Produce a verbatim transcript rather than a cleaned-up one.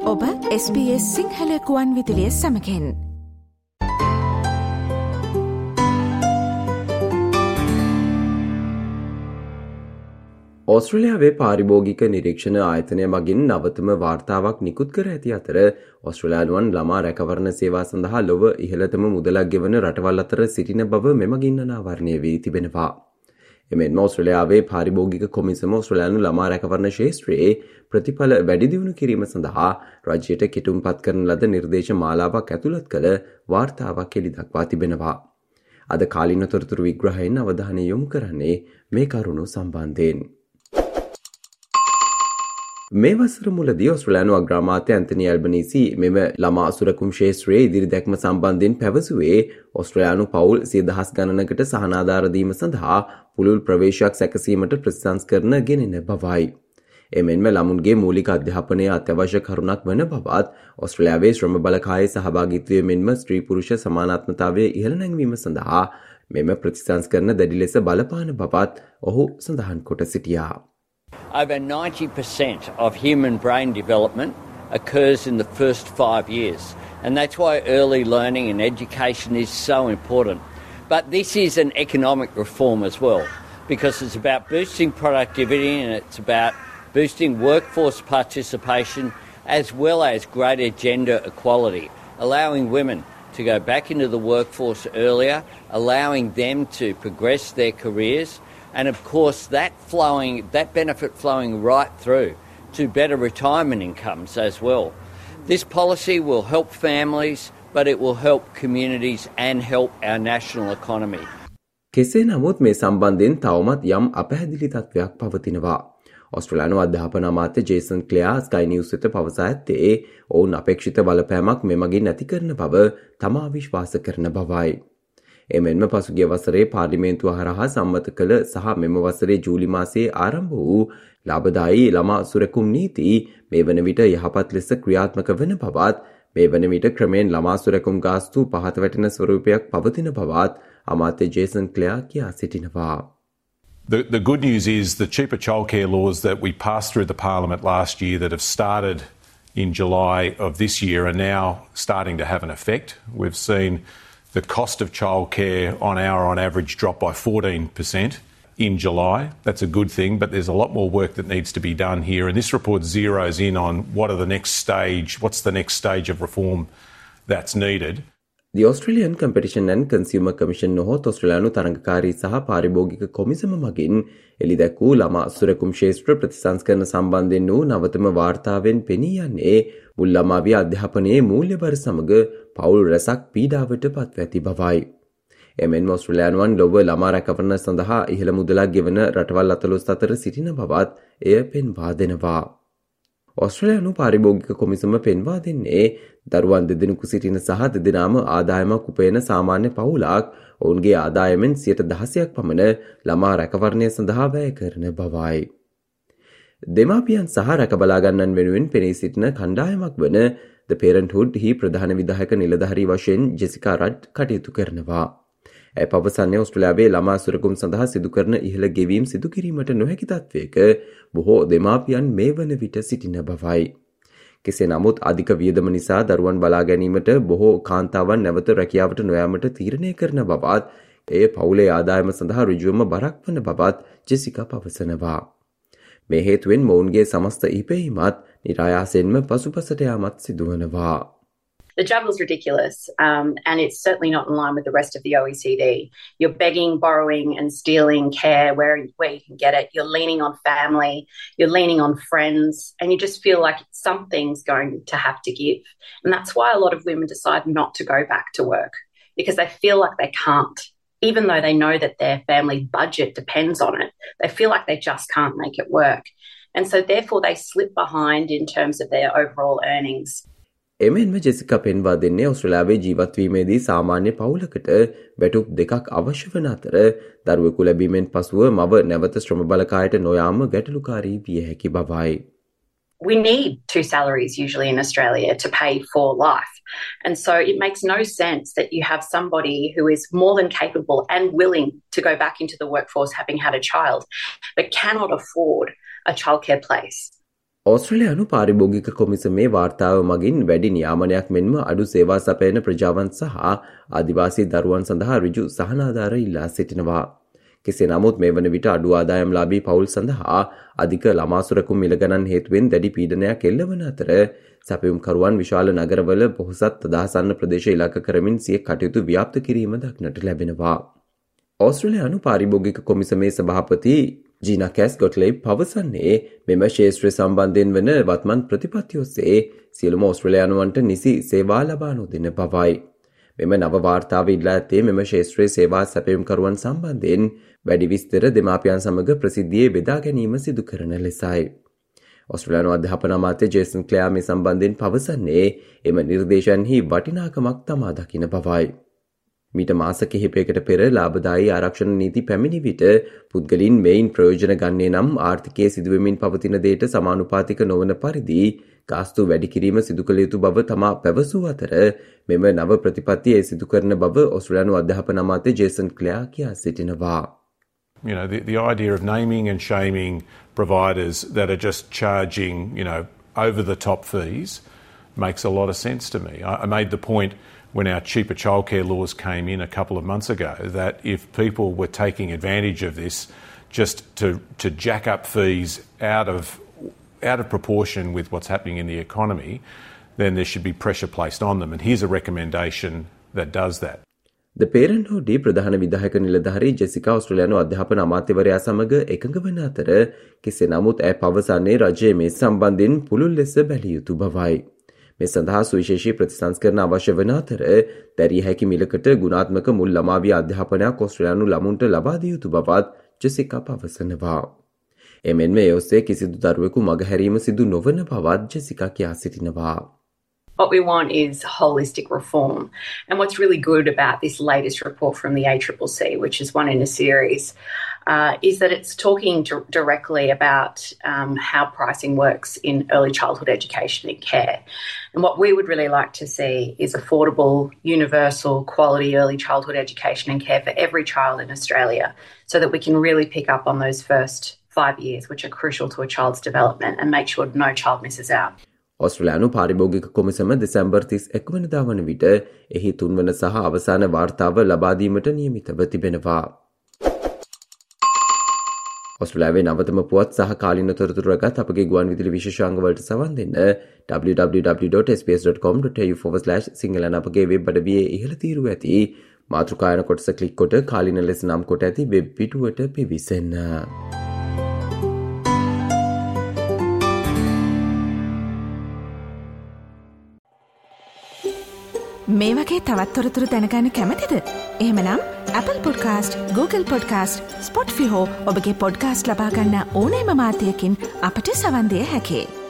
ඔබ S B S Sinhala ගුවන් විදුලිය සමගින් ඕස්ට්‍රේලියාවේ පාරිභෝගික නිරීක්ෂණ ආයතනය මගින් නවතම වාර්තාවක් නිකුත් කර ඇති අතර ඕස්ට්‍රේලියානුවන් ළමා රැකවරණ සේවා සඳහා ලොව ඉහළතම මුදලක් ගෙවන රටවල් අතර සිටින බව මෙමගින් අනාවරණය වී තිබෙනවා. එමෙන්ම ඕස්ට්‍රේලියාවේ පාරිභෝගික කොමිසම ඕස්ට්‍රේලියානු ළමා රැකවරණ ශේෂ්ත්‍රයේ ප්‍රතිඵල වැඩි දියුණු කිරීම සඳහා රජයට කෙටුම්පත් කරන ලද නිර්දේශ මාලාවක් ඇතුළත් කළ වාර්තාවක් එළි දක්වා තිබෙනවා. අද කාලින තොරතුරු විග්‍රහයෙන් අවධානය යොමු කරන්නේ මේ කරුණු සම්බන්ධයෙන්. මේ වසර මුලදී ඕස්ට්‍රේලියානු අග්‍රාමාත්‍ය ඇන්තනි ඇල්බනීසි මෙම ළමා සුරකුම් ශේෂ්ත්‍රයේ ඉදිරි දැක්ම සම්බන්ධයෙන් පැවසුවේ ඕස්ට්‍රේලියානු පවුල් සිය දහස් ගණනකට සහනාධාර දීම සඳහා පුළුල් ප්‍රවේශයක් සැකසීමට ප්‍රතිසංස්කරණ ගෙනෙන බවයි. එමෙන්ම ළමුන්ගේ මූලික අධ්‍යාපනය අත්‍යවශ්‍ය කරුණක් වන බවත් ඕස්ට්‍රේලියාවේ ශ්‍රම බලකායේ සහභාගීත්වය මෙන්ම ස්ත්‍රී පුරුෂ සමානාත්මතාවය ඉහළ නැංවීම සඳහා මෙම ප්‍රතිසංස්කරණ දැඩි ලෙස බලපාන බවත් ඔහු සඳහන් කොට සිටියා. Over ninety percent of human brain development occurs in the first five years, and that's why early learning and education is so important. But this is an economic reform as well, because it's about boosting productivity and it's about boosting workforce participation as well as greater gender equality, allowing women to go back into the workforce earlier, allowing them to progress their careers, and of course that flowing, that benefit flowing right through to better retirement incomes as well. This policy will help families, but it will help communities and help our national economy. කෙසේ නමුත් මේ සම්බන්ධයෙන් තවමත් යම් අපැහැදිලි තත්ත්වයක් පවතිනවා. ඕස්ට්‍රේලියානු අධ්‍යාපන අමාත්‍ය ජේසන් ක්ලෙයා ස්කයි නිවුස් වෙත පවසා ඇත්තේ ඔවුන් අපේක්ෂිත බලපෑමක් මෙමගින් ඇති කරන බව තමා විශ්වාස කරන බවයි. එමෙන්ම පසුගිය වසරේ පාර්ලිමේන්තුව හරහා සම්මත කළ සහ මෙම වසරේ ජූලි මාසයේ ආරම්භ වූ ලාභදායී ළමා සුරකුම් නීති මේ වන විට යහපත් ලෙස ක්‍රියාත්මක වන බවත් මේ වන විට ක්‍රමයෙන් ළමා සුරකුම් ගාස්තු පහත වැටෙන ස්වරූපයක් පවතින බවත් අමාත්‍ය ජේසන් ක්ලෙයා කියා සිටිනවා. The, the good news is the cheaper childcare laws that we passed through the parliament last year that have started in July of this year are now starting to have an effect. We've seen the cost of childcare on hour on average drop by fourteen percent in July. That's a good thing, but there's a lot more work that needs to be done here. And this report zeroes in on what are the next stage, what's the next stage of reform that's needed. The Australian Competition and Consumer Commission නොහොත් ඔස්ට්‍රේලියානු තරඟකාරී සහ පාරිභෝගික කොමිසම මගින් එළිදැක් වූ ළමා සුරකුම් ශේෂ්ත්‍ර ප්‍රතිසංස්කරණ සම්බන්ධයෙන් වූ නවතම වාර්තාවෙන් පෙනී යන්නේ මුල් ළමාවිය අධ්‍යාපනයේ මූල්‍යබර සමග පවුල් රැසක් පීඩාවට පත්ව ඇති බවයි. එමෙන්ම ඔස්ට්‍රේලියානුවන් ලොව ළමා රැකවරණ සඳහා ඉහළ මුදලක් ගෙවන රටවල් අතලොස් අතර සිටින බවත් එය පෙන්වා දෙනවා. ඔස්ට්‍රේලියානු පාරිභෝගික කොමිසම පෙන්වා දෙන්නේ දරුවන් දෙදෙනෙකු සිටින සහ දෙදෙනාම ආදායමක් උපයන සාමාන්‍ය පවුලක් ඔවුන්ගේ ආදායමෙන් සියයට දහසක් පමණ ළමා රැකවරණය සඳහා වැය කරන බවයි. දෙමාපියන් සහ රැකබලාගන්නන් වෙනුවෙන් පෙනී සිටින කණ්ඩායමක් වන The Parenthood හි ප්‍රධාන විධායක නිලධාරී වශයෙන් ජෙසිකා රඩ් කටයුතු කරනවා. ඇය පවසන්නේ ඕස්ට්‍රේලියාවේ ළමා සුරකුම් සඳහා සිදු කරන ඉහළ ගෙවීම් සිදු කිරීමට නොහැකි තත්ත්වයක බොහෝ දෙමාපියන් මේ වන විට සිටින බවයි. කෙසේ නමුත් අධික වියදම නිසා දරුවන් බලා ගැනීමට බොහෝ කාන්තාවන් නැවත රැකියාවට නොයාමට තීරණය කරන බවත් එය පවුලේ ආදායම සඳහා ඍජුවම බරක් වන බවත් ජෙසිකා පවසනවා. මේ හේතුවෙන් මොවුන්ගේ සමස්ත ඉපැයීමත් නිරායාසයෙන්ම පසුපසට යාමත් සිදුවනවා. The trouble's ridiculous, um, and it's certainly not in line with the rest of the O E C D. You're begging, borrowing and stealing care where, where you can get it. You're leaning on family, you're leaning on friends, and you just feel like something's going to have to give. And that's why a lot of women decide not to go back to work, because they feel like they can't. Even though they know that their family budget depends on it, they feel like they just can't make it work. And so therefore they slip behind in terms of their overall earnings. එමෙන්ම Jessica පෙන්වා දෙන්නේ ඔස්ට්‍රේලියාවේ ජීවත් වීමේදී සාමාන්‍ය පවුලකට වැටුප් දෙකක් අවශ්‍ය වන අතර දරුවෙකු ලැබීමෙන් පසුව මව නැවත ශ්‍රම බලකායට නොයාම ගැටලුකාරී විය හැකි බවයි. We need two salaries usually in Australia to pay for life. And so it makes no sense that you have somebody who is more than capable and willing to go back into the workforce having had a child, but cannot afford a childcare place. ඕස්ට්‍රේලියානු පාරිභෝගික කොමිසමේ වාර්තාව මගින් වැඩි නියාමනයක් මෙන්ම අඩු සේවා සපයන ප්‍රජාවන් සහ ආදිවාසී දරුවන් සඳහා ඍජු සහනාධාර ඉල්ලා සිටිනවා. කෙසේ නමුත් මේ වන විට අඩු ආදායම්ලාභී පවුල් සඳහා අධික ළමාසුරකුම් මිල ගණන් හේතුවෙන් දැඩි පීඩනයක් එල්ලවන අතර සැපයුම්කරුවන් විශාල නගරවල පොහොසත් අදහසන්න ප්‍රදේශ ඉලක්ක කරමින් සිය කටයුතු ව්‍යාප්ත කිරීම දක්නට ලැබෙනවා. ඕස්ට්‍රේලියානු පාරිභෝගික කොමිසමේ සභාපති ජීනා කැස් ගොට්ලේ පවසන්නේ මෙම ශේෂ්ත්‍රය සම්බන්ධයෙන් වන වත්මන් ප්‍රතිපත්ති ඔස්සේ සියලුම ඕස්ට්‍රේලියානුවන්ට නිසි සේවා ලබා නොදෙන බවයි. මෙම නව වාර්තාව ඉල්ලා ඇත්තේ මෙම ශේෂ්ත්‍රයේ සේවා සැපයුම්කරුවන් සම්බන්ධයෙන් වැඩි විස්තර දෙමාපියන් සමග ප්‍රසිද්ධියේ බෙදා ගැනීම සිදු කරන ලෙසයි. ඔස්ට්‍රේලියානු අධ්‍යාපන අමාත්‍ය ජේසන් ක්ලෙයා මේ සම්බන්ධයෙන් පවසන්නේ එම නිර්දේශයන්හි වටිනාකමක් තමා දකින බවයි. මීට මාස කිහිපයකට පෙර ලාභදායී ආරක්ෂණ නීති පැමිණි විට පුද්ගලින් මෙයින් ප්‍රයෝජන ගන්නේ නම් ආර්ථිකයේ සිදුවෙමින් පවතින දේට සමානුපාතික නොවන පරිදි ගාස්තු වැඩි කිරීම සිදු කළ යුතු බව තමා පැවසූ අතර මෙම නව ප්‍රතිපත්තිය සිදු කරන බව ඔස්ට්‍රේලියානු අධ්‍යාපන අමාත්‍ය ජේසන් ක්ලෙයා කියා සිටිනවා. You know, the, the idea of naming and shaming providers that are just charging, you know, over the top fees makes a lot of sense to me. I, I made the point when our cheaper childcare laws came in a couple of months ago that if people were taking advantage of this just to, to jack up fees out of out of proportion with what's happening in the economy, then there should be pressure placed on them. And here's a recommendation that does that. The Parenthood ප්‍රධාන විධායක නිලධාරී Jessica ඔස්ට්‍රේලියානු අධ්‍යාපන අමාත්‍යවරයා සමග එකඟ වන අතර කෙසේ නමුත් ඇය පවසන්නේ රජයේ මේ සම්බන්ධයෙන් පුළුල් ලෙස බැලිය යුතු බවයි. මේ සඳහා සුවිශේෂී ප්‍රතිසංස්කරණ අවශ්‍ය වන අතර දැරිය හැකි මිලකට ගුණාත්මක මුල් ළමාවිය අධ්‍යාපනයක් ඔස්ට්‍රේලියානු ළමුන්ට ලබා දිය යුතු බවත් ජෙසිකා පවසනවා. එමෙන්ම ඒ ඔස්සේ කිසිදු දරුවෙකු මගහැරීම සිදු නොවන බවත් ජෙසිකා කියා සිටිනවා. What we want is holistic reform. And what's really good about this latest report from the A C C C, which is one in a series, uh, is that it's talking to, directly about um, how pricing works in early childhood education and care. And what we would really like to see is affordable, universal, quality early childhood education and care for every child in Australia so that we can really pick up on those first five years, which are crucial to a child's development, and make sure no child misses out. ඔස්ට්‍රේලියානු පාරිභෝගික කොමිසම දෙසැම්බර් තිස් එක් වනදා වන විට එහි තුන්වන සහ අවසාන වාර්තාව ලබා දීමට නියමිතව තිබෙනවා. ඔස්ට්‍රේලියාවේ නවතම පුවත් සහ කාලින තොරතුරු රැගත් අපගේ ගුවන්විදුලි විශේෂාංග වලට සවන් දෙන්න w w w dot s b s dot com dot a u forward slash Sinhala අපගේ වෙබ් අඩවියේ ඉහළ තීරුව ඇති මාතෘකායන කොටස ක්ලික් කොට කාලින ලෙස නම් කොට ඇති වෙබ් පිටුවට පිවිසෙන්න. මේ වගේ තවත් තොරතුරු දැනගන්න කැමතිද? එහෙමනම් Apple Podcast, Google Podcast, Spotify හෝ ඔබගේ පොඩ්කාස්ට් ලබා ගන්න ඕනෑම මාධ්‍යයකින් අපට සවන් දිය හැකියි.